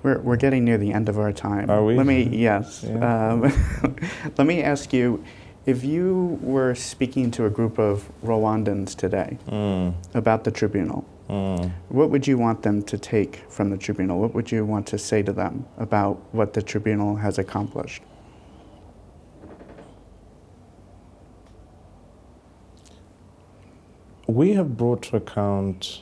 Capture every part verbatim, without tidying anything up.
We're, we're getting near the end of our time. Are we? Let me, yes. Yeah. Um, let me ask you, if you were speaking to a group of Rwandans today Mm. about the tribunal, Mm. what would you want them to take from the tribunal? What would you want to say to them about what the tribunal has accomplished? We have brought to account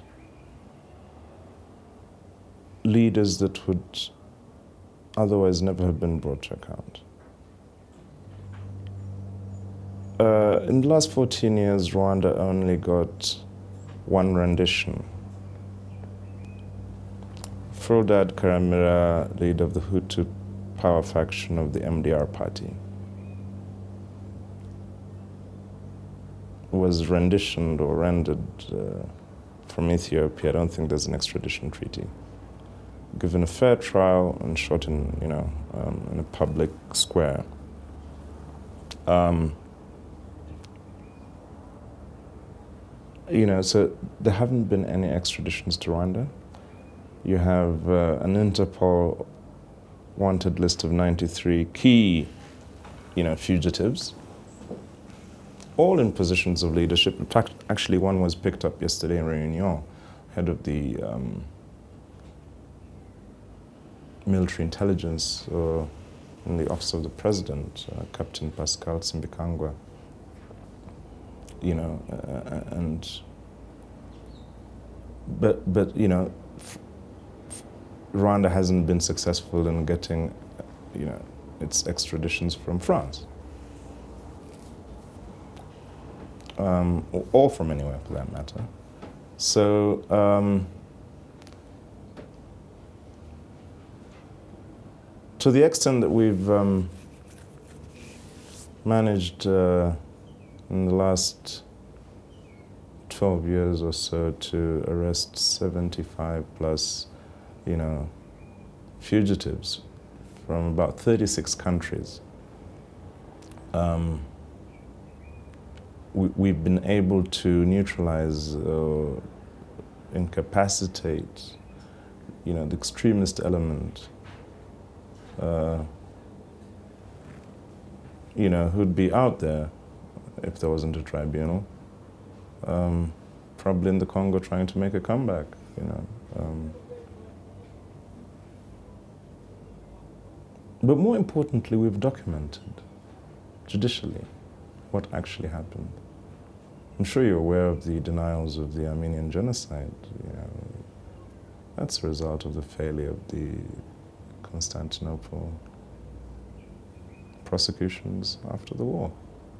leaders that would otherwise never have been brought to account. Uh, in the last fourteen years, Rwanda only got one rendition. Frodad Karamira, leader of the Hutu power faction of the M D R party, was renditioned or rendered uh, from Ethiopia. I don't think there's an extradition treaty. Given a fair trial and shot in, you know, um, in a public square. Um, you know, so there haven't been any extraditions to Rwanda. You have uh, an Interpol wanted list of ninety-three key, you know, fugitives, all in positions of leadership. In fact, actually, one was picked up yesterday in Réunion, head of the um, military intelligence uh, in the office of the president, uh, Captain Pascal Simbikangwa. You know, uh, and but but you know, f- f- Rwanda hasn't been successful in getting, you know, its extraditions from France, um, or, or from anywhere for that matter. So. Um, To the extent that we've um, managed uh, in the last twelve years or so to arrest seventy-five plus, you know, fugitives from about thirty-six countries, um, we, we've been able to neutralize or incapacitate, you know, the extremist element. Uh, you know, who'd be out there if there wasn't a tribunal, um, probably in the Congo trying to make a comeback, you know. Um, but more importantly, we've documented judicially what actually happened. I'm sure you're aware of the denials of the Armenian genocide. You know, that's a result of the failure of the Constantinople prosecutions after the war.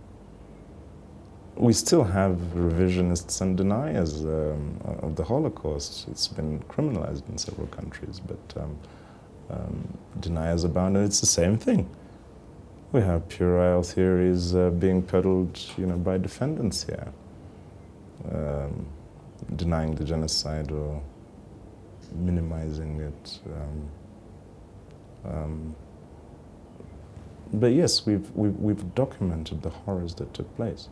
We still have revisionists and deniers um, of the Holocaust. It's been criminalized in several countries, but um, um, deniers abound, and it's the same thing. We have puerile theories uh, being peddled, you know, by defendants here, um, denying the genocide or minimizing it. Um, Um, but yes, we've, we've, we've documented the horrors that took place.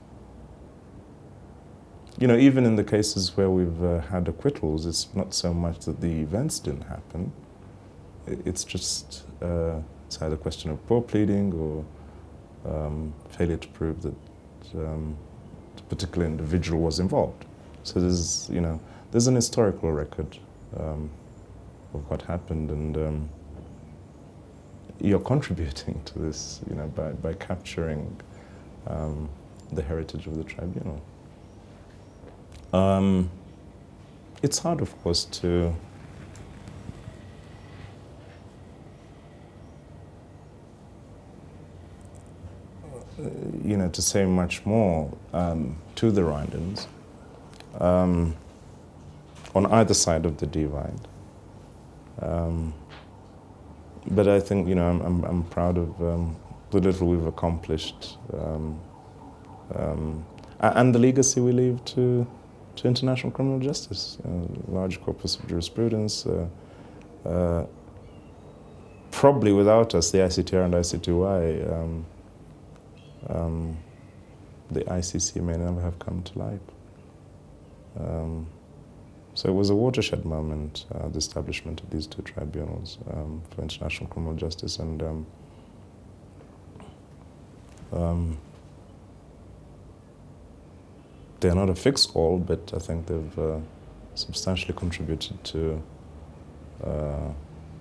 You know, even in the cases where we've uh, had acquittals, it's not so much that the events didn't happen. It's just, uh, it's either a question of poor pleading or um, failure to prove that um, a particular individual was involved. So there's, you know, there's an historical record um, of what happened, and um, you're contributing to this, you know, by, by capturing um, the heritage of the tribunal. Um, it's hard, of course, to you know, to say much more um, to the Rwandans um, on either side of the divide. Um, But I think, you know, I'm, I'm, I'm proud of um, the little we've accomplished um, um, and the legacy we leave to, to international criminal justice. A large corpus of jurisprudence. Uh, uh, probably without us, the I C T R and I C T Y, um, um, the I C C may never have come to light. Um, So it was a watershed moment, uh, the establishment of these two tribunals um, for international criminal justice, and um, um, they're not a fix-all, but I think they've uh, substantially contributed to uh,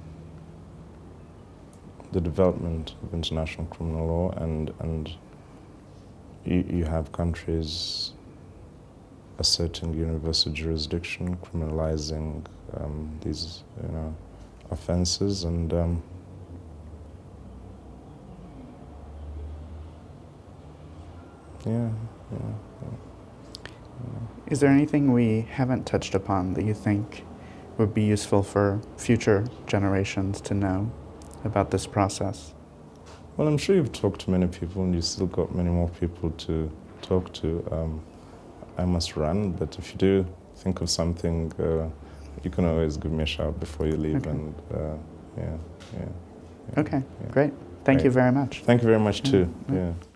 the development of international criminal law, and and you, you have countries asserting universal jurisdiction, criminalizing um, these, you know, offenses, and um, yeah, yeah, yeah, yeah. Is there anything we haven't touched upon that you think would be useful for future generations to know about this process? Well, I'm sure you've talked to many people, and you've still got many more people to talk to. Um, I must run, but if you do think of something, uh, you can always give me a shout before you leave. Okay. And uh, yeah, yeah, yeah. Okay, Yeah. great. Thank Great. you very much. Thank you very much too. Yeah. Yeah.